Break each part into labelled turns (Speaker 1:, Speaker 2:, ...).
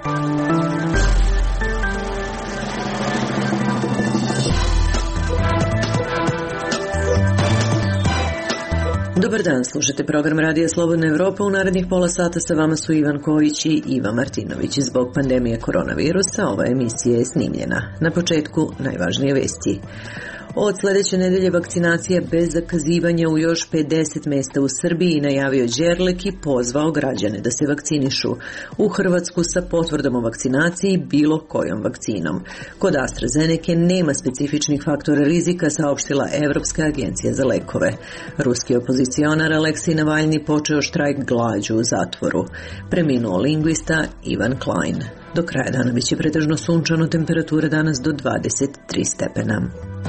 Speaker 1: Dobar dan, slušate program Radija Slobodna Evropa. U narednih pola sata sa vama su Ivan Kojić i Iva Martinović. Zbog pandemije koronavirusa ova emisija je snimljena. Na početku najvažnije vesti. Od sledeće nedelje vakcinacija bez zakazivanja u još 50 mesta u Srbiji, najavio Đerlek i pozvao građane da se vakcinišu. U Hrvatsku sa potvrdom o vakcinaciji bilo kojom vakcinom. Kod AstraZeneke nema specifičnih faktora rizika, saopštila Evropska agencija za lekove. Ruski opozicionar Aleksej Navalni počeo štrajk glađu u zatvoru. Preminuo lingvista Ivan Klein. Do kraja dana biće pretežno sunčano, temperatura danas do 23 stepena.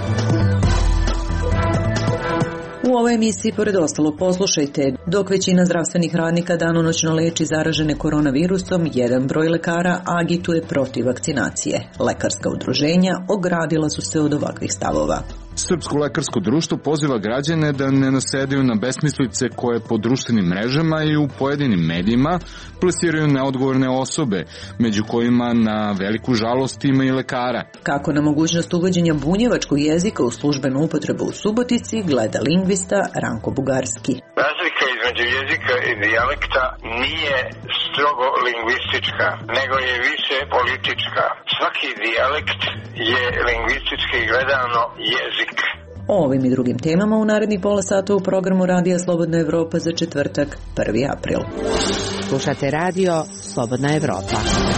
Speaker 1: U ovoj emisiji, pored ostalo, poslušajte. Dok većina zdravstvenih radnika danonoćno leči zaražene koronavirusom, jedan broj lekara agituje protiv vakcinacije. Lekarska udruženja ogradila su se od ovakvih stavova.
Speaker 2: Srpsko lekarsko društvo poziva građane da ne nasedaju na besmislice koje po društvenim mrežama i u pojedinim medijima plasiraju neodgovorne osobe, među kojima na veliku žalost ima i lekara.
Speaker 1: Kako na mogućnost uvođenja bunjevačkog jezika u službenu upotrebu u Subotici gleda lingvista Ranko Bugarski.
Speaker 3: Razlika između jezika i dijalekta nije strogo lingvistička, nego je više politička. Svaki dijalekt je lingvistički gledano jezik.
Speaker 1: O ovim i drugim temama u narednih pola sata u programu Radija Slobodna Evropa za četvrtak, 1. april.
Speaker 4: Slušate Radio Slobodna Evropa.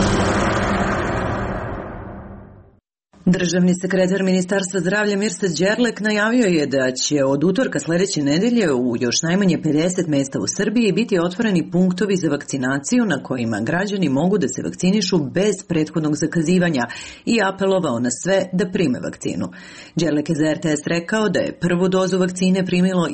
Speaker 1: Državni sekretar Ministarstva zdravlja Mirsad Đerlek najavio je da će od utorka sledeće nedelje u još najmanje 50 mesta u Srbiji biti otvoreni punktovi za vakcinaciju na kojima građani mogu da se vakcinišu bez prethodnog zakazivanja i apelovao na sve da prime vakcinu. Đerlek je za RTS rekao da je prvu dozu vakcine primilo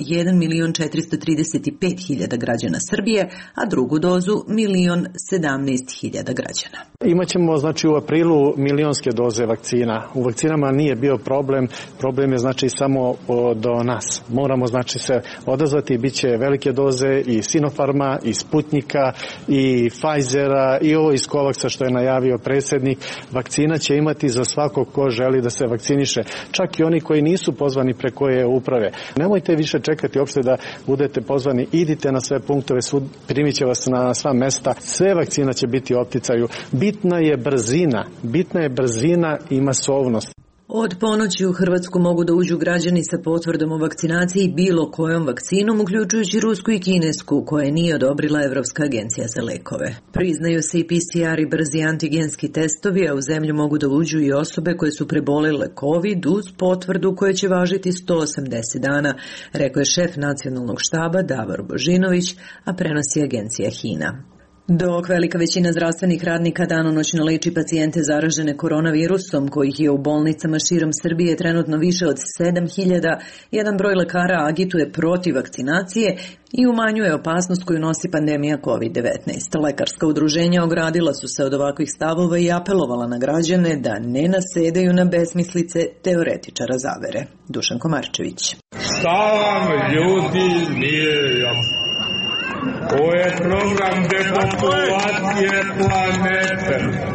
Speaker 1: 1.435.000 građana Srbije, a drugu dozu 1.017.000 građana.
Speaker 5: Imaćemo u aprilu milionske doze vakcina. U vakcinama nije bio problem je samo do nas. Moramo se odazvati, bit će velike doze i Sinopharma, i Sputnika, i Pfizera, i ovo iz Covaxa što je najavio predsjednik. Vakcina će imati za svakog ko želi da se vakciniše. Čak i oni koji nisu pozvani preko uprave. Nemojte više čekati uopšte da budete pozvani, idite na sve punktove, primit će vas na sva mesta. Sve vakcina će biti u opticaju. Bitna je brzina i masovnost.
Speaker 1: Od ponoći u Hrvatsku mogu da uđu građani sa potvrdom o vakcinaciji bilo kojom vakcinom, uključujući rusku i kinesku, koje nije odobrila Evropska agencija za lekove. Priznaju se i PCR i brzi antigenski testovi, a u zemlju mogu da uđu i osobe koje su prebolele COVID uz potvrdu koja će važiti 180 dana, rekao je šef nacionalnog štaba Davor Božinović, a prenosi agencija HINA. Dok velika većina zdravstvenih radnika danonoćno leči pacijente zaražene koronavirusom, kojih je u bolnicama širom Srbije trenutno više od 7.000, jedan broj lekara agituje protiv vakcinacije i umanjuje opasnost koju nosi pandemija COVID-19. Lekarska udruženja ogradila su se od ovakvih stavova i apelovala na građane da ne nasedaju na besmislice teoretičara zavere. Dušan Komarčević.
Speaker 6: Šta vam ljudi nije jasno? Ovo je program depopulacije planete.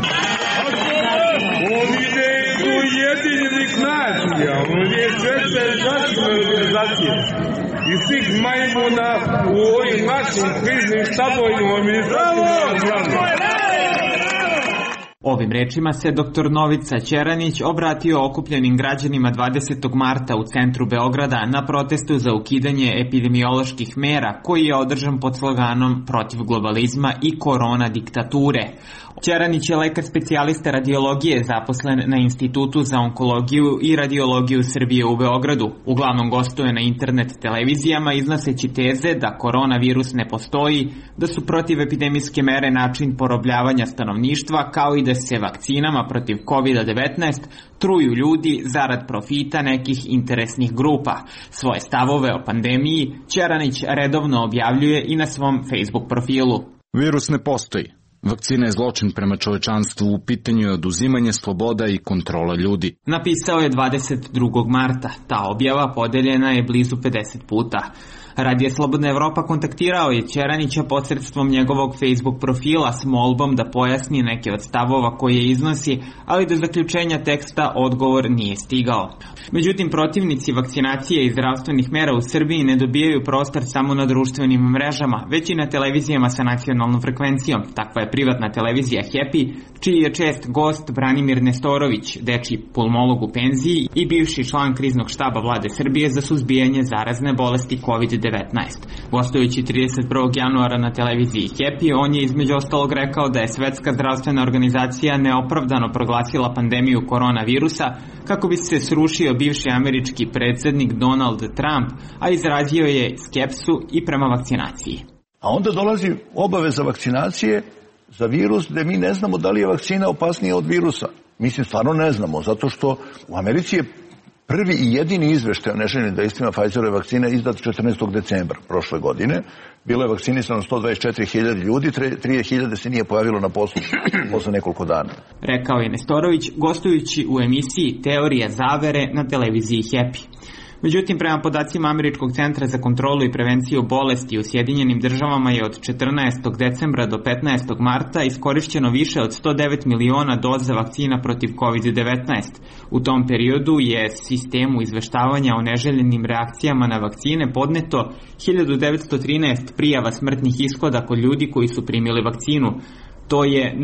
Speaker 6: Ovi ne idu Ujedinjenih nacija, ovdje je Svjetske zdravstvene organizacije i svih majmuna u ovim našim kriznim štabovima ministarstva.
Speaker 7: Ovim rečima se dr. Novica Ćeranić obratio okupljenim građanima 20. marta u centru Beograda na protestu za ukidanje epidemioloških mera koji je održan pod sloganom protiv globalizma i korona diktature. Ćeranić je lekar specijalista radiologije zaposlen na Institutu za onkologiju i radiologiju Srbije u Beogradu. Uglavnom gostuje na internet televizijama iznoseći teze da koronavirus ne postoji, da su protivepidemijske mere način porobljavanja stanovništva, kao i da se vakcinama protiv COVID-19 truju ljudi zarad profita nekih interesnih grupa. Svoje stavove o pandemiji Ćeranić redovno objavljuje i na svom Facebook profilu.
Speaker 2: Virus ne postoji. Vakcina je zločin prema čovečanstvu, u pitanju je oduzimanje sloboda i kontrola ljudi.
Speaker 7: Napisao je 22. marta. Ta objava podeljena je blizu 50 puta. Radio Slobodna Evropa kontaktirao je Ćeranića posredstvom njegovog Facebook profila s molbom da pojasni neke od stavova koje iznosi, ali do zaključenja teksta odgovor nije stigao. Međutim, protivnici vakcinacije i zdravstvenih mera u Srbiji ne dobijaju prostor samo na društvenim mrežama, već i na televizijama sa nacionalnom frekvencijom. Takva je privatna televizija Happy, čiji je čest gost Branimir Nestorović, dečiji pulmolog u penziji i bivši član kriznog štaba vlade Srbije za suzbijanje zarazne bolesti COVID-19. Gostujući 31. januara na televiziji Happy, on je između ostalog rekao da je Svetska zdravstvena organizacija neopravdano proglasila pandemiju koronavirusa kako bi se srušio bivši američki predsjednik Donald Trump, a izrazio je skepsu i prema vakcinaciji.
Speaker 8: A onda dolazi obaveza vakcinacije za virus gde mi ne znamo da li je vakcina opasnija od virusa. Mislim, stvarno ne znamo, zato što u Americi je prvi i jedini izveštaj o neželjenim dejstvima Pfizerove vakcine izdat 14. decembra prošle godine. Bilo je vakcinisano 124.000 ljudi, 3.000 se nije pojavilo na poslu posle nekoliko dana.
Speaker 7: Rekao je Nestorović, gostujući u emisiji Teorija zavere na televiziji Happy. Međutim, prema podacima Američkog centra za kontrolu i prevenciju bolesti u Sjedinjenim državama je od 14. decembra do 15. marta iskorišćeno više od 109 miliona doza vakcina protiv COVID-19. U tom periodu je sistemu izveštavanja o neželjenim reakcijama na vakcine podneto 1913 prijava smrtnih ishoda kod ljudi koji su primili vakcinu. To je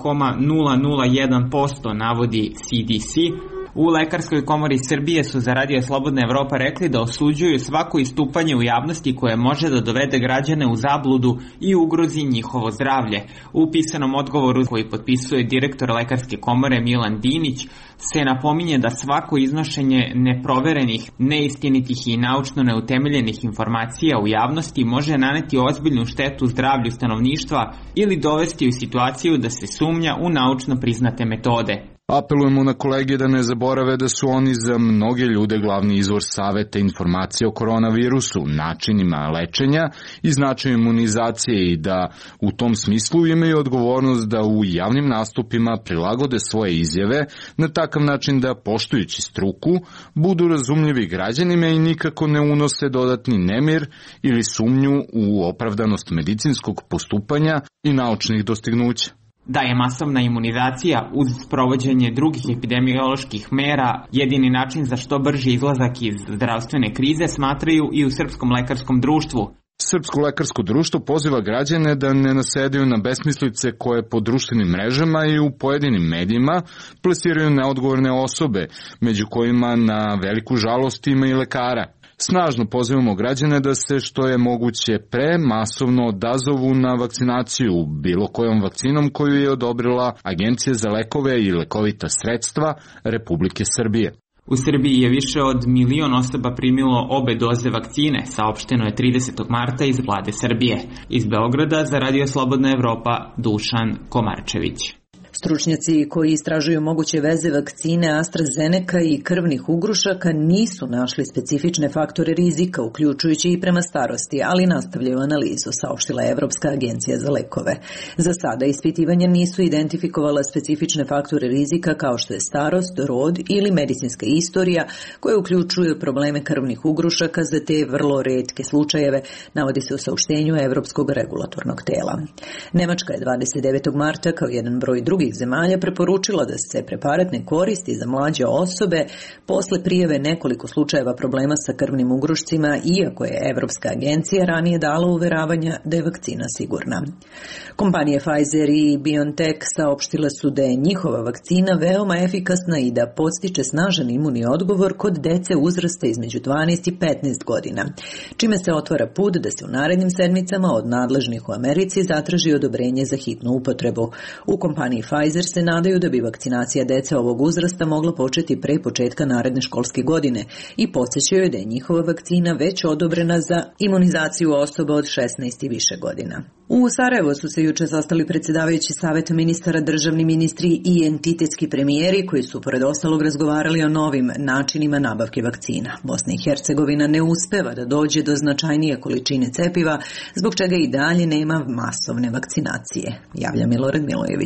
Speaker 7: 0,001%, navodi CDC. U Lekarskoj komori Srbije su za Radio Slobodna Evropa rekli da osuđuju svako istupanje u javnosti koje može da dovede građane u zabludu i ugrozi njihovo zdravlje. U pisanom odgovoru koji potpisuje direktor Lekarske komore Milan Dinić se napominje da svako iznošenje neproverenih, neistinitih i naučno neutemeljenih informacija u javnosti može naneti ozbiljnu štetu zdravlju stanovništva ili dovesti u situaciju da se sumnja u naučno priznate metode.
Speaker 2: Apelujemo na kolege da ne zaborave da su oni za mnoge ljude glavni izvor saveta i informacije o koronavirusu, načinima lečenja i značaju imunizacije i da u tom smislu imaju odgovornost da u javnim nastupima prilagode svoje izjave na takav način da, poštujući struku, budu razumljivi građanima i nikako ne unose dodatni nemir ili sumnju u opravdanost medicinskog postupanja i naučnih dostignuća.
Speaker 7: Da je masovna imunizacija uz sprovođenje drugih epidemioloških mera jedini način za što brži izlazak iz zdravstvene krize, smatraju i u Srpskom lekarskom društvu.
Speaker 2: Srpsko lekarsko društvo poziva građane da ne nasedaju na besmislice koje po društvenim mrežama i u pojedinim medijima plasiraju neodgovorne osobe, među kojima na veliku žalost ima i lekara. Snažno pozivamo građane da se što je moguće pre masovno odazovu na vakcinaciju bilo kojom vakcinom koju je odobrila Agencija za lekove i lekovita sredstva Republike Srbije.
Speaker 7: U Srbiji je više od 1 milion osoba primilo obe doze vakcine, saopšteno je 30. marta iz vlade Srbije. Iz Beograda za Radio Slobodna Evropa, Dušan Komarčević.
Speaker 1: Stručnjaci koji istražuju moguće veze vakcine AstraZeneca i krvnih ugrušaka nisu našli specifične faktore rizika, uključujući i prema starosti, ali nastavljaju analizu, saopštila je Evropska agencija za lekove. Za sada ispitivanja nisu identifikovala specifične faktore rizika kao što je starost, rod ili medicinska istorija koje uključuju probleme krvnih ugrušaka za te vrlo retke slučajeve, navodi se u saopštenju Evropskog regulatornog tela. Nemačka je 29. marta kao jedan broj drugih zemalja preporučila da se preparat ne koristi za mlađe osobe posle prijave nekoliko slučajeva problema sa krvnim ugrušcima, iako je Evropska agencija ranije dala uveravanja da je vakcina sigurna. Kompanije Pfizer i BioNTech saopštile su da je njihova vakcina veoma efikasna i da podstiče snažan imunni odgovor kod dece uzrasta između 12 i 15 godina, čime se otvara put da se u narednim sedmicama od nadležnih u Americi zatraži odobrenje za hitnu upotrebu. U kompaniji Pfizer se nadaju da bi vakcinacija dece ovog uzrasta mogla početi pre početka naredne školske godine i podsjećaju da je njihova vakcina već odobrena za imunizaciju osoba od 16 i više godina. U Sarajevu su se juče sastali predsjedavajući saveta ministara, državni ministri i entitetski premijeri koji su pored ostalog razgovarali o novim načinima nabavke vakcina. Bosna i Hercegovina ne uspeva da dođe do značajnije količine cepiva, zbog čega i dalje nema masovne vakcinacije, javlja Milorad Milojević.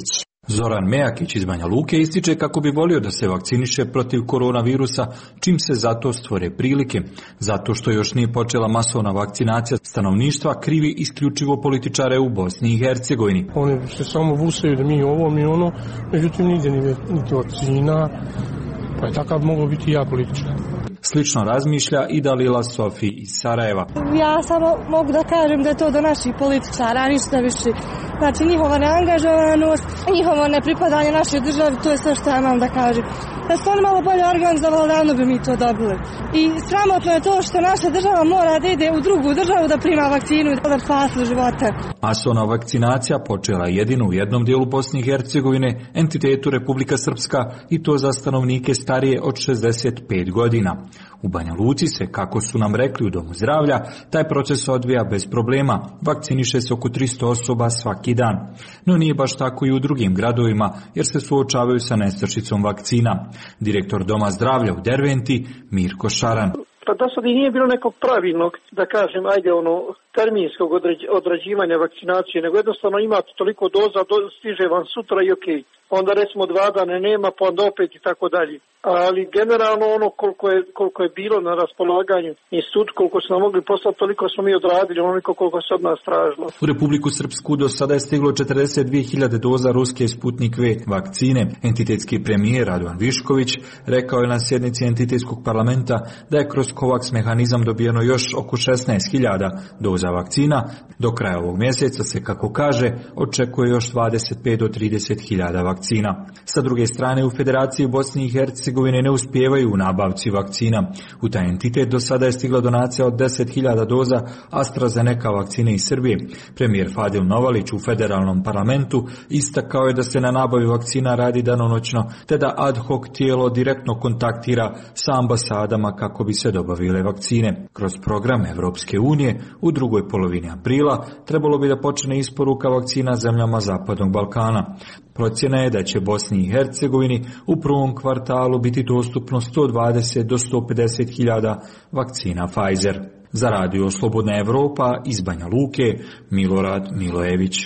Speaker 9: Zoran Mejakić iz Banja Luke ističe kako bi volio da se vakciniše protiv koronavirusa čim se za to stvore prilike. Zato što još nije počela masovna vakcinacija stanovništva, krivi isključivo političare u Bosni i Hercegovini.
Speaker 10: Oni se samo vusaju da mi ovo, mi ono, međutim nigdje niti vakcina, pa je takav moglo biti i ja političar.
Speaker 9: Slično razmišlja i Dalila Sofi iz Sarajeva.
Speaker 11: Ja samo mogu da kažem da je to do naših političara, ništa više. Znači njihova neangažovanost, njihovo nepripadanje našoj državi, to je sve što ja imam da kažem. Da su oni malo bolje organizovali, davno bi mi to dobili. I sramotno je to što naša država mora da ide u drugu državu da prima vakcinu i da spasi živote.
Speaker 9: Masovna vakcinacija počela jedino u jednom dijelu Bosne i Hercegovine, entitetu Republika Srpska, i to za stanovnike starije od 65 godina. U Banja Luci se, kako su nam rekli u Domu zdravlja, taj proces odvija bez problema. Vakciniše se oko 300 osoba svaki dan. No nije baš tako i u drugim gradovima, jer se suočavaju sa nestašicom vakcina. Direktor Doma zdravlja u Derventi, Mirko Šaran.
Speaker 12: Pa do sada i nije bilo nekog pravilnog, da kažem, terminskog odrađivanja vakcinacije, nego jednostavno imate toliko doza, stiže vam sutra i okej. Onda recimo 2 dana nema, pa onda opet i tako dalje. Ali generalno ono koliko je bilo na raspolaganju institut, koliko smo mogli poslati, toliko smo mi odradili, onoliko koliko se od nas tražilo.
Speaker 9: U Republiku Srpsku do sada je stiglo 42.000 doza ruske Sputnik V vakcine. Entitetski premijer Radovan Višković rekao je na sjednici entitetskog parlamenta da je kroz COVAX mehanizam dobijeno još oko 16.000 doza vakcina. Do kraja ovog mjeseca se, kako kaže, očekuje još 25 do 30.000 vakcina. Sa druge strane, u Federaciji Bosne i Hercegovine ne uspijevaju u nabavci vakcina. U taj entitet do sada je stigla donacija od 10.000 doza AstraZeneca vakcine iz Srbije. Premijer Fadil Novalić u federalnom parlamentu istakao je da se na nabavi vakcina radi danonoćno, te da ad hoc tijelo direktno kontaktira sa ambasadama kako bi se dobavile vakcine. Kroz program Evropske unije u drugoj polovini aprila trebalo bi da počne isporuka vakcina zemljama Zapadnog Balkana. Procjena je da će Bosni i Hercegovini u prvom kvartalu biti dostupno 120 do 150.000 vakcina Pfizer. Za Radio Slobodna Evropa iz Banja Luke, Milorad Milojević.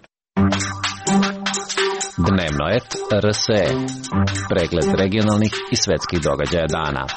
Speaker 13: Dnevnoet RSE. Pregled regionalnih i svetskih događaja dana.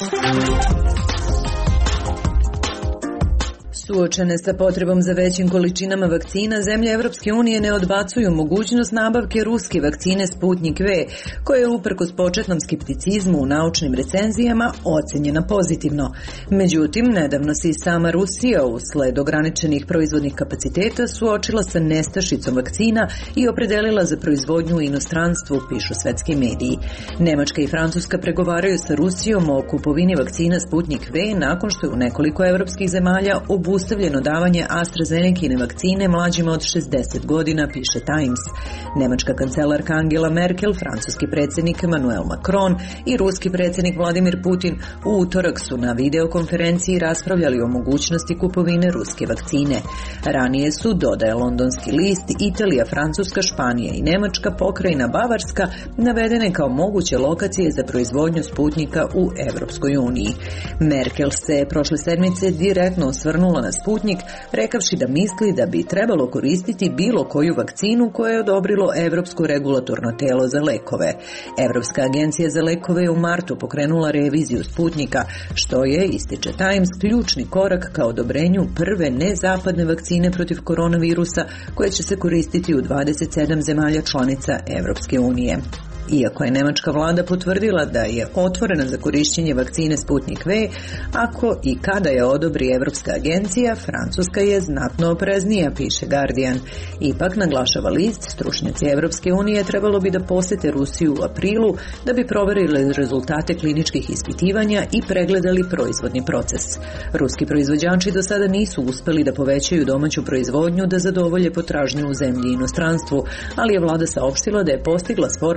Speaker 1: Suočene sa potrebom za većim količinama vakcina, zemlje Evropske unije ne odbacuju mogućnost nabavke ruske vakcine Sputnik V, koja je uprkos početnom skepticizmu u naučnim recenzijama ocenjena pozitivno. Međutim, nedavno se i sama Rusija usled ograničenih proizvodnih kapaciteta suočila sa nestašicom vakcina i opredelila za proizvodnju u inostranstvu, pišu svetski mediji. Nemačka i Francuska pregovaraju sa Rusijom o kupovini vakcina Sputnik V nakon što je u nekoliko evropskih zemalja obustavljeno davanje AstraZenecine vakcine mlađima od 60 godina, piše Times. Nemačka kancelarka Angela Merkel, francuski predsjednik Emmanuel Macron i ruski predsjednik Vladimir Putin u utorak su na videokonferenciji raspravljali o mogućnosti kupovine ruske vakcine. Ranije su, dodaje londonski list, Italija, Francuska, Španija i Nemačka, pokrajina Bavarska navedene kao moguće lokacije za proizvodnju Sputnika u Evropskoj uniji. Merkel se prošle sedmice direktno osvrnula na Sputnik, rekavši da misli da bi trebalo koristiti bilo koju vakcinu koju je odobrilo Evropsko regulatorno telo za lekove. Evropska agencija za lekove je u martu pokrenula reviziju Sputnika, što je, ističe Times, ključni korak ka odobrenju prve nezapadne vakcine protiv koronavirusa koje će se koristiti u 27 zemalja članica Evropske unije. Iako je nemačka vlada potvrdila da je otvorena za korišćenje vakcine Sputnik V, ako i kada je odobri Evropska agencija, Francuska je znatno opreznija, piše Guardian. Ipak, naglašava list, stručnjaci Evropske unije trebalo bi da posete Rusiju u aprilu da bi proverili rezultate kliničkih ispitivanja i pregledali proizvodni proces. Ruski proizvođači do sada nisu uspeli da povećaju domaću proizvodnju da zadovolje potražnju u zemlji i inostranstvu, ali je vlada saopštila da je postigla sporazume o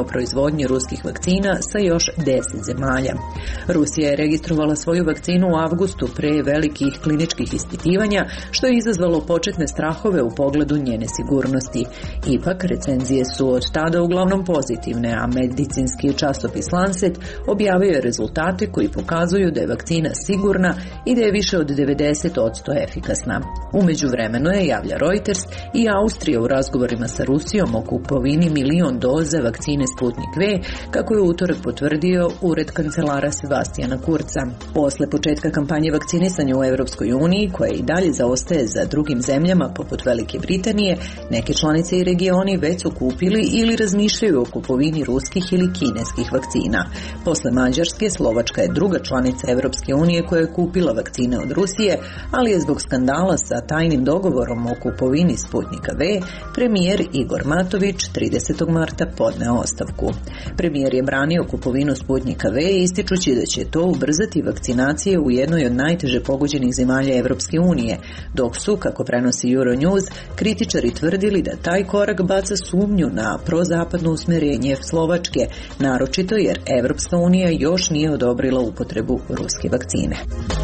Speaker 1: proizvodnji ruskih vakcina sa još 10 zemalja. Rusija je registrovala svoju vakcinu u avgustu pre velikih kliničkih ispitivanja, što je izazvalo početne strahove u pogledu njene sigurnosti. Ipak, recenzije su od tada uglavnom pozitivne, a medicinski časopis Lancet objavio je rezultate koji pokazuju da je vakcina sigurna i da je više od 90% efikasna. Umeđu vremenu je, javlja Reuters, i Austrija u razgovorima sa Rusijom o kupovini 1 milion doza vakcine Sputnik V, kako je utorak potvrdio ured kancelara Sebastijana Kurca. Posle početka kampanje vakcinisanja u Evropskoj uniji, koja i dalje zaostaje za drugim zemljama poput Velike Britanije, neke članice i regioni već su kupili ili razmišljaju o kupovini ruskih ili kineskih vakcina. Posle Mađarske, Slovačka je druga članica Evropske unije koja je kupila vakcine od Rusije, ali je zbog skandala sa tajnim dogovorom o kupovini Sputnika V, premijer Igor Matović 30. marta podneo ostavku. Premijer je branio kupovinu Sputnika V, ističući da će to ubrzati vakcinacije u jednoj od najteže pogođenih zemalja Evropske unije, dok su, kako prenosi Euronews, kritičari tvrdili da taj korak baca sumnju na prozapadno usmjerenje Slovačke, naročito jer Evropska unija još nije odobrila upotrebu ruske vakcine.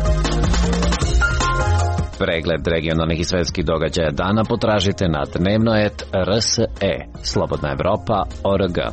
Speaker 13: Pregled regionalnih i svetskih događaja dana potražite na dnevnoet.rse, slobodnaevropa.org.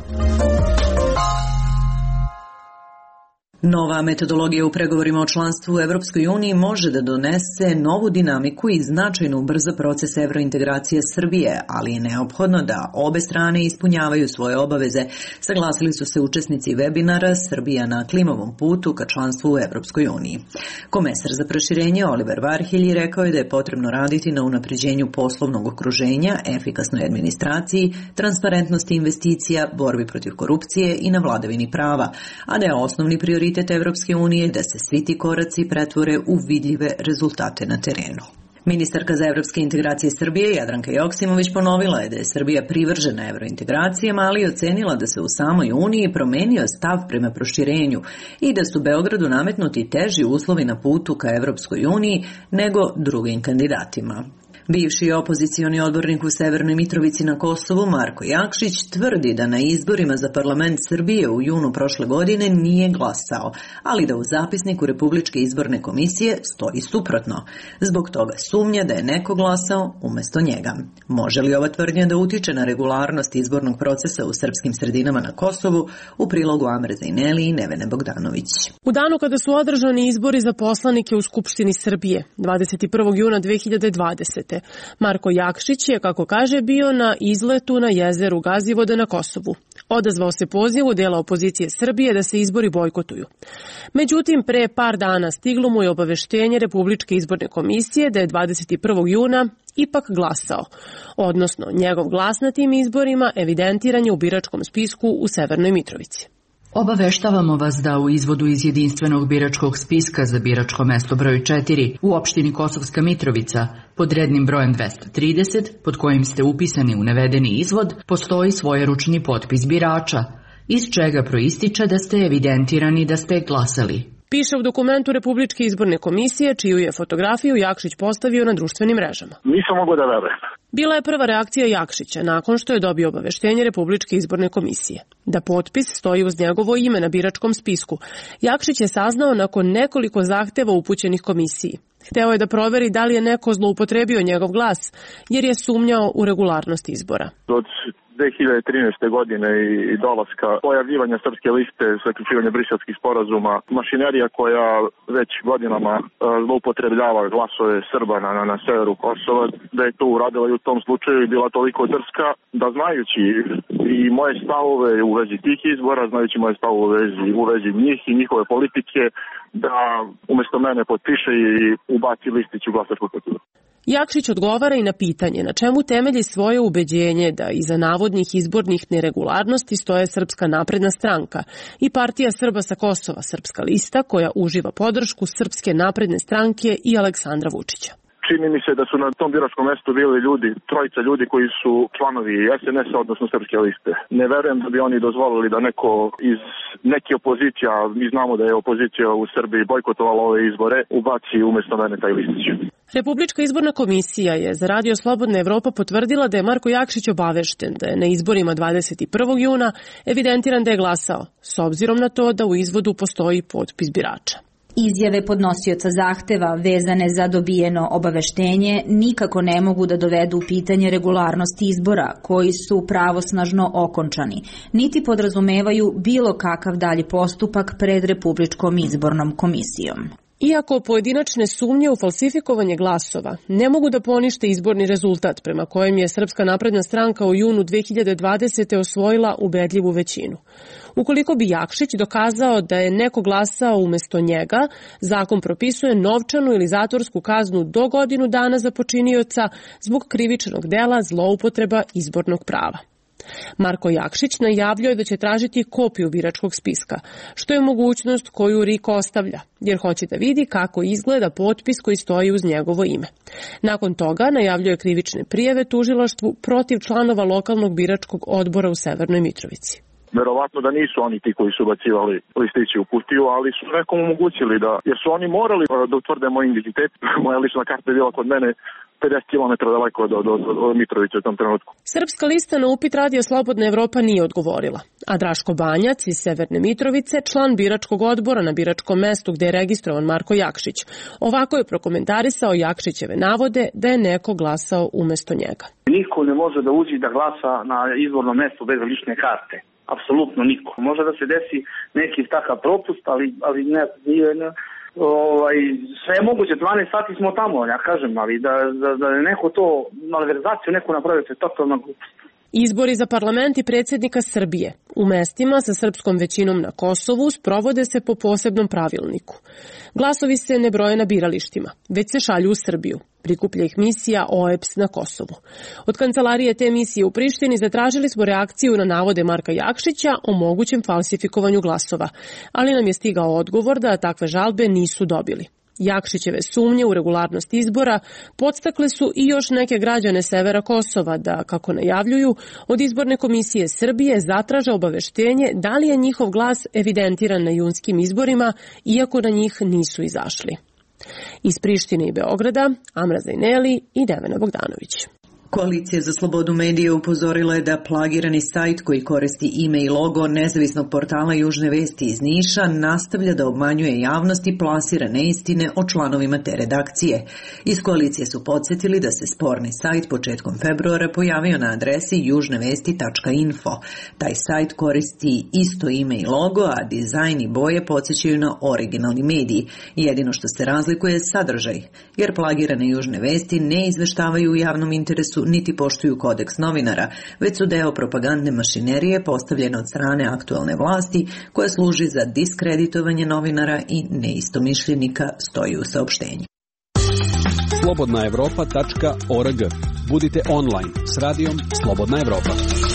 Speaker 1: Nova metodologija u pregovorima o članstvu u Evropskoj uniji može da donese novu dinamiku i značajno ubrza proces evrointegracije Srbije, ali je neophodno da obe strane ispunjavaju svoje obaveze, saglasili su se učesnici webinara Srbija na klimovom putu ka članstvu u Evropskoj uniji. Komesar za proširenje Oliver Varhelji rekao je da je potrebno raditi na unapređenju poslovnog okruženja, efikasnoj administraciji, transparentnosti investicija, borbi protiv korupcije i na vladavini prava, a da je osnovni prioritet Evropske unije da se svi ti koraci pretvore u vidljive rezultate na terenu. Ministarka za evropske integracije Srbije Jadranka Joksimović ponovila je da je Srbija privržena evrointegracijama, ali ocenila da se u samoj Uniji promenio stav prema proširenju i da su Beogradu nametnuti teži uslovi na putu ka Evropskoj uniji nego drugim kandidatima. Bivši opozicioni odbornik u Severnoj Mitrovici na Kosovu Marko Jakšić tvrdi da na izborima za parlament Srbije u junu prošle godine nije glasao, ali da u zapisniku Republičke izborne komisije stoji suprotno. Zbog toga sumnja da je neko glasao umesto njega. Može li ova tvrdnja da utiče na regularnost izbornog procesa u srpskim sredinama na Kosovu? U prilogu Amre Zajneli i Nevene Bogdanović.
Speaker 14: U danu kada su održani izbori za poslanike u Skupštini Srbije, 21. juna 2020. Marko Jakšić je, kako kaže, bio na izletu na jezeru Gazivode na Kosovu. Odazvao se pozivu dela opozicije Srbije da se izbori bojkotuju. Međutim, pre par dana stiglo mu je obaveštenje Republičke izborne komisije da je 21. juna ipak glasao, odnosno njegov glas na tim izborima evidentiran je u biračkom spisku u Severnoj Mitrovici.
Speaker 15: Obaveštavamo vas da u izvodu iz jedinstvenog biračkog spiska za biračko mesto broj 4 u opštini Kosovska Mitrovica pod rednim brojem 230, pod kojim ste upisani u navedeni izvod, postoji svojeručni potpis birača, iz čega proističe da ste evidentirani da ste glasali.
Speaker 14: Piše u dokumentu Republičke izborne komisije, čiju je fotografiju Jakšić postavio na društvenim mrežama.
Speaker 16: Nisam mogao da verujem.
Speaker 14: Bila je prva reakcija Jakšića nakon što je dobio obaveštenje Republičke izborne komisije. Da potpis stoji uz njegovo ime na biračkom spisku. Jakšić je saznao nakon nekoliko zahteva upućenih komisiji. Hteo je da proveri da li je neko zloupotrebio njegov glas, jer je sumnjao u regularnost izbora.
Speaker 16: Od 2013. godine i dolaska pojavljivanja srpske liste, zaključivanja briselskih sporazuma, mašinerija koja već godinama zloupotrebljava glasove Srba na severu Kosova, da je to uradila i u tom slučaju bila toliko drska da, znajući i moje stavove u vezi tih izbora, znajući moje stavove u vezi njih i njihove politike, da umesto mene potpiše i ubaci listić u glasačku kutiju.
Speaker 14: Jakšić odgovara i na pitanje na čemu temelji svoje ubeđenje da iza navodnih izbornih neregularnosti stoje Srpska napredna stranka i Partija Srba sa Kosova, Srpska lista, koja uživa podršku Srpske napredne stranke i Aleksandra Vučića.
Speaker 16: čini mi se da su na tom biračkom mestu bili trojica ljudi koji su članovi SNS-a, odnosno Srpske liste. Ne verujem da bi oni dozvolili da neko iz neke opozicija, mi znamo da je opozicija u Srbiji bojkotovala ove izbore, ubaci umjesto mene taj listić.
Speaker 14: Republička izborna komisija je za Radio Slobodna Evropa potvrdila da je Marko Jakšić obavešten da je na izborima 21. juna evidentiran da je glasao, s obzirom na to da u izvodu postoji potpis birača.
Speaker 17: Izjave podnosioca zahteva vezane za dobijeno obaveštenje nikako ne mogu da dovedu u pitanje regularnost izbora koji su pravosnažno okončani, niti podrazumevaju bilo kakav dalji postupak pred Republičkom izbornom komisijom.
Speaker 14: Iako pojedinačne sumnje u falsifikovanje glasova ne mogu da ponište izborni rezultat prema kojem je Srpska napredna stranka u junu 2020. osvojila ubedljivu većinu. Ukoliko bi Jakšić dokazao da je neko glasao umesto njega, zakon propisuje novčanu ili zatvorsku kaznu do godinu dana za počinioca zbog krivičnog dela zloupotreba izbornog prava. Marko Jakšić najavljuje da će tražiti kopiju biračkog spiska, što je mogućnost koju RIK ostavlja, jer hoće da vidi kako izgleda potpis koji stoji uz njegovo ime. Nakon toga najavljuje krivične prijave tužilaštvu protiv članova lokalnog biračkog odbora u Severnoj Mitrovici.
Speaker 16: Verovatno da nisu oni ti koji su bacivali listići u kutiju, ali su nekom omogućili da, jer su oni morali da utvrde moj identitet. Moja lična karta je bila kod mene 50 km daleko od Mitrovića u tom trenutku.
Speaker 14: Srpska lista na upit Radio Slobodna Evropa nije odgovorila, a Draško Banjac iz Severne Mitrovice, član biračkog odbora na biračkom mestu gde je registrovan Marko Jakšić, ovako je prokomentarisao Jakšićeve navode da je neko glasao umesto njega.
Speaker 18: Niko ne može da uđe da glasa na izbornom mestu bez lične karte. Apsolutno niko. Može da se desi neki takav propust, ali ne, sve je moguće, 12 sati smo tamo, ja kažem, ali da neko to, malverzaciju neko napravi, to je totalna glupost.
Speaker 14: Izbori za parlament i predsjednika Srbije u mestima sa srpskom većinom na Kosovu sprovode se po posebnom pravilniku. Glasovi se ne broje na biralištima, već se šalju u Srbiju. Prikuplja ih misija OEBS na Kosovu. Od kancelarije te misije u Prištini zatražili smo reakciju na navode Marka Jakšića o mogućem falsifikovanju glasova, ali nam je stigao odgovor da takve žalbe nisu dobili. Jakšićeve sumnje u regularnost izbora podstakle su i još neke građane severa Kosova da, kako najavljuju, od izborne komisije Srbije zatraže obaveštenje da li je njihov glas evidentiran na junskim izborima, iako na njih nisu izašli. Iz Prištine i Beograda, Amra Zajneli i Devena Bogdanović.
Speaker 1: Koalicija za slobodu medija upozorila je da plagirani sajt koji koristi ime i logo nezavisnog portala Južne vesti iz Niša nastavlja da obmanjuje javnost i plasira neistine o članovima te redakcije. Iz koalicije su podsjetili da se sporni sajt početkom februara pojavio na adresi južnevesti.info. Taj sajt koristi isto ime i logo, a dizajn i boje podsjećaju na originalni mediji. Jedino što se razlikuje je sadržaj, jer plagirane Južne vesti ne izveštavaju u javnom interesu niti poštuju kodeks novinara, već su deo propagandne mašinerije postavljene od strane aktualne vlasti koja služi za diskreditovanje novinara i neistomišljenika, stoji u saopštenju.
Speaker 19: slobodnaevropa.org. Budite online s radijom Slobodna Evropa.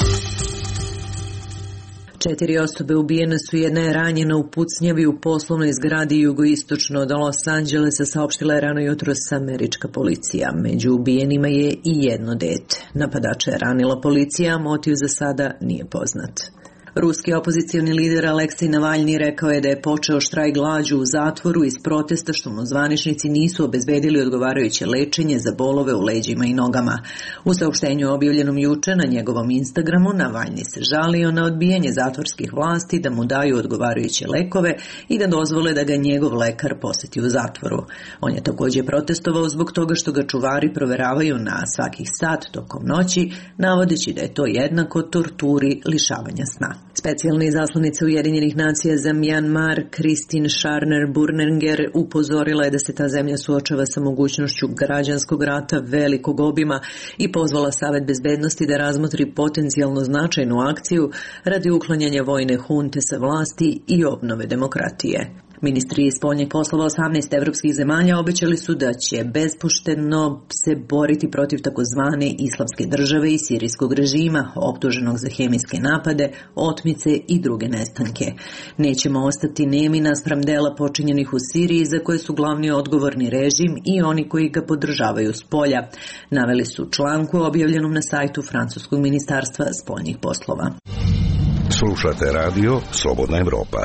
Speaker 1: 4 osobe ubijene su, jedna je ranjena u pucnjavi u poslovnoj zgradi jugoistočno od Los Angelesa, saopštila je rano jutros američka policija. Među ubijenima je i jedno dete. Napadača je ranila policija, a motiv za sada nije poznat. Ruski opozicioni lider Aleksej Navalni rekao je da je počeo štrajk glađu u zatvoru iz protesta što mu zvaničnici nisu obezbedili odgovarajuće lečenje za bolove u leđima i nogama. U saopštenju objavljenom juče na njegovom Instagramu Navalni se žalio na odbijanje zatvorskih vlasti da mu daju odgovarajuće lekove i da dozvole da ga njegov lekar poseti u zatvoru. On je također protestovao zbog toga što ga čuvari proveravaju na svakih sat tokom noći, navodeći da je to jednako torturi lišavanja sna. Specijalna izaslanica Ujedinjenih nacija za Mjanmar Christine Scharner Burninger upozorila je da se ta zemlja suočava sa mogućnošću građanskog rata velikog obima i pozvala Savet bezbednosti da razmotri potencijalno značajnu akciju radi uklanjanja vojne hunte sa vlasti i obnove demokratije. Ministri spoljnih poslova 18 evropskih zemalja obećali su da će bespoštedno se boriti protiv takozvane islamske države i sirijskog režima, optuženog za hemijske napade, otmice i druge nestanke. Nećemo ostati nemi naspram dela počinjenih u Siriji za koje su glavni odgovorni režim i oni koji ga podržavaju s polja, naveli su članku objavljenom na sajtu Francuskog ministarstva spoljnih poslova.
Speaker 20: Slušate radio Slobodna Evropa.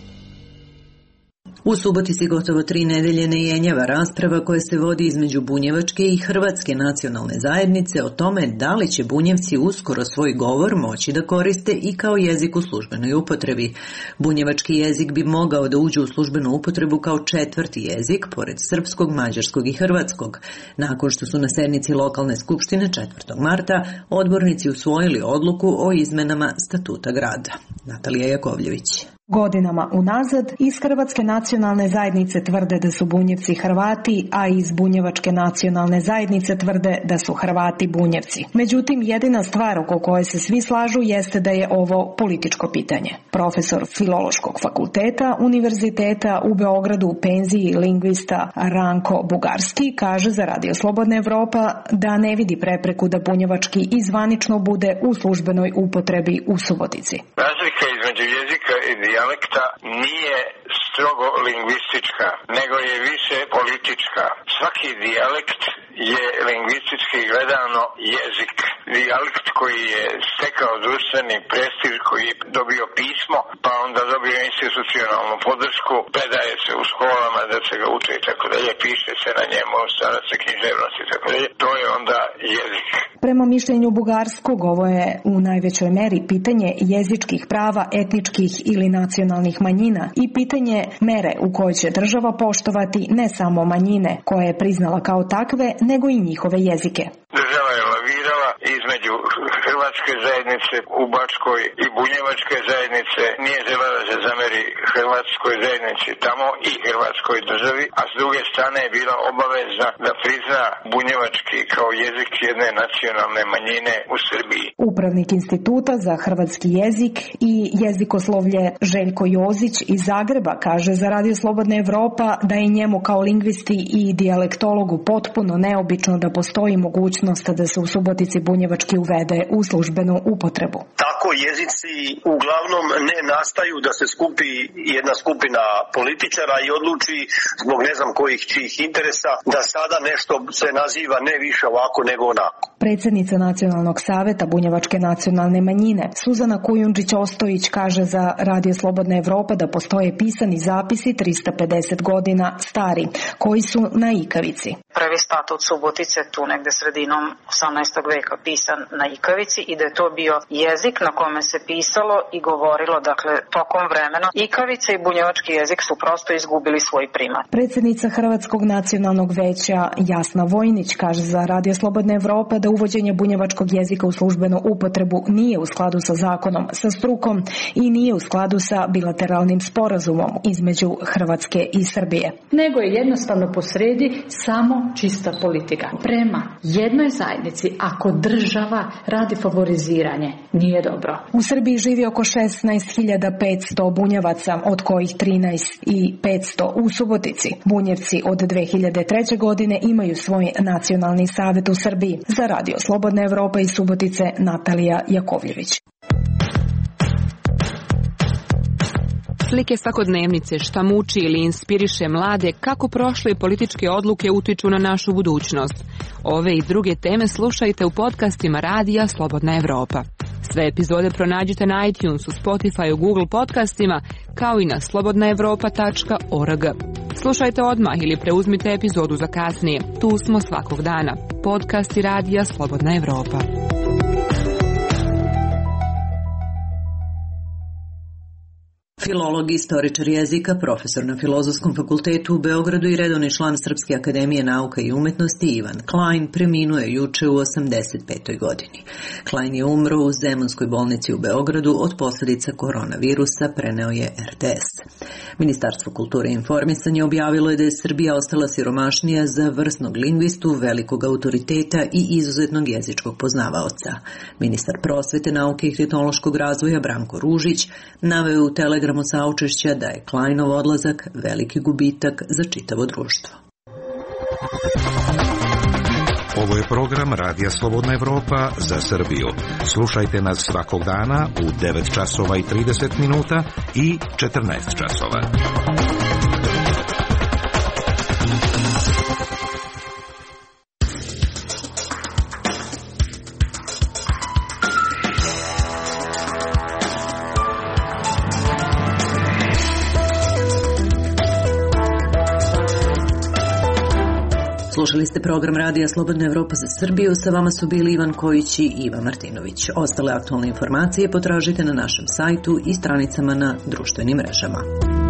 Speaker 1: U Subotici gotovo 3 nedelje ne jenjava rasprava koja se vodi između bunjevačke i hrvatske nacionalne zajednice o tome da li će Bunjevci uskoro svoj govor moći da koriste i kao jezik u službenoj upotrebi. Bunjevački jezik bi mogao da uđe u službenu upotrebu kao 4. jezik, pored srpskog, mađarskog i hrvatskog. Nakon što su na sednici lokalne skupštine 4. marta odbornici usvojili odluku o izmenama statuta grada. Natalija Jakovljević.
Speaker 21: Godinama unazad iz Hrvatske nacionalne zajednice tvrde da su Bunjevci Hrvati, a iz Bunjevačke nacionalne zajednice tvrde da su Hrvati Bunjevci. Međutim, jedina stvar oko koje se svi slažu jeste da je ovo političko pitanje. Profesor Filološkog fakulteta Univerziteta u Beogradu u penziji lingvista Ranko Bugarski kaže za Radio Slobodna Evropa da ne vidi prepreku da bunjevački i zvanično bude u službenoj upotrebi u Subotici.
Speaker 3: Razlika između jezika i dijalekta nije strogo lingvistička, nego je više politička. Svaki dijalekt je lingvistički gledano jezik. Dijalekt koji je stekao društveni prestiž, koji je dobio pismo, pa onda dobio institucionalnu podršku, predaje se u školama da se ga uče i tako dalje, piše se na njemu, stara se književnost i tako dalje, to je onda jezik.
Speaker 21: Prema mišljenju Bugarskog, ovo je u najvećoj meri pitanje jezičkih prava etničkih ili nacionalnih manjina i pitanje mere u kojoj će država poštovati ne samo manjine koje je priznala kao takve, nego i njihove jezike.
Speaker 3: Država je lavirala između hrvatske zajednice u Bačkoj i bunjevačke zajednice, nije želela da se zameri hrvatskoj zajednici tamo i hrvatskoj državi, a s druge strane je bila obavezna da prizna bunjevački kao jezik jedne nacionalne manjine u Srbiji.
Speaker 21: Upravnik Instituta za hrvatski jezik i jezikoslovlje Željko Jozić iz Zagreba kaže za Radio Slobodna Evropa da je njemu kao lingvisti i dijalektologu potpuno neobično da postoji mogućnost da se u Subotici bunjevački uvede u službenu upotrebu.
Speaker 22: Tako jezici uglavnom ne nastaju da se skupi jedna skupina političara i odluči zbog ne znam kojih čijih interesa da sada nešto se naziva ne više ovako nego onako.
Speaker 21: Predsjednica Nacionalnog saveta bunjevačke nacionalne manjine Suzana Kujundžić-Ostojić kaže za Radio Slobodna Evropa da postoje pisani zapisi 350 godina stari, koji su na ikavici.
Speaker 23: Prvi statut Subotice tu negde sredinom 18. veka pisan na ikavici i da je to bio jezik na kome se pisalo i govorilo, dakle tokom vremena. Ikavica i bunjevački jezik su prosto izgubili svoj primat.
Speaker 21: Predsjednica Hrvatskog nacionalnog veća Jasna Vojnić kaže za Radio Slobodna Evropa da uvođenje bunjevačkog jezika u službenu upotrebu nije u skladu sa zakonom, sa strukom i nije u skladu sa bilateralnim sporazumom između Hrvatske i Srbije.
Speaker 24: Nego je jednostavno posredi samo čista politika. Prema jednoj zajednici, ako država radi favoriziranje, nije dobro.
Speaker 21: U Srbiji živi oko 16.500 bunjevaca, od kojih 13.500 u Subotici. Bunjevci od 2003. godine imaju svoj nacionalni savjet u Srbiji. Za Radio Slobodna Evropa iz Subotice, Natalija Jakovljević.
Speaker 25: Slike svakodnevnice, šta muči ili inspiriše mlade, kako prošle političke odluke utiču na našu budućnost. Ove i druge teme slušajte u podcastima Radija Slobodna Evropa. Sve epizode pronađite na iTunesu, Spotifyu, Google podcastima, kao i na slobodnaevropa.org. Slušajte odmah ili preuzmite epizodu za kasnije. Tu smo svakog dana. Podcasti Radija Slobodna Evropa.
Speaker 1: Filolog i istoričar jezika, profesor na Filozofskom fakultetu u Beogradu i redovni član Srpske akademije nauka i umetnosti Ivan Klein preminuo je juče u 85. godini. Klein je umro u Zemunskoj bolnici u Beogradu od posljedica koronavirusa, preneo je RTS. Ministarstvo kulture i informisanja objavilo je da je Srbija ostala siromašnija za vrsnog lingvistu, velikog autoriteta i izuzetnog jezičkog poznavaoca. Ministar prosvete, nauke i tehnološkog razvoja Branko Ružić naveo u telegramu saučešća da je Klajnov odlazak veliki gubitak za čitavo društvo.
Speaker 20: Ovo je program Radija Slobodna Evropa za Srbiju. Slušajte nas svakog dana u 9 časova i 30 minuta i 14 časova.
Speaker 1: Slušali ste program Radija Slobodna Evropa za Srbiju, sa vama su bili Ivan Kojić i Iva Martinović. Ostale aktualne informacije potražite na našem sajtu i stranicama na društvenim mrežama.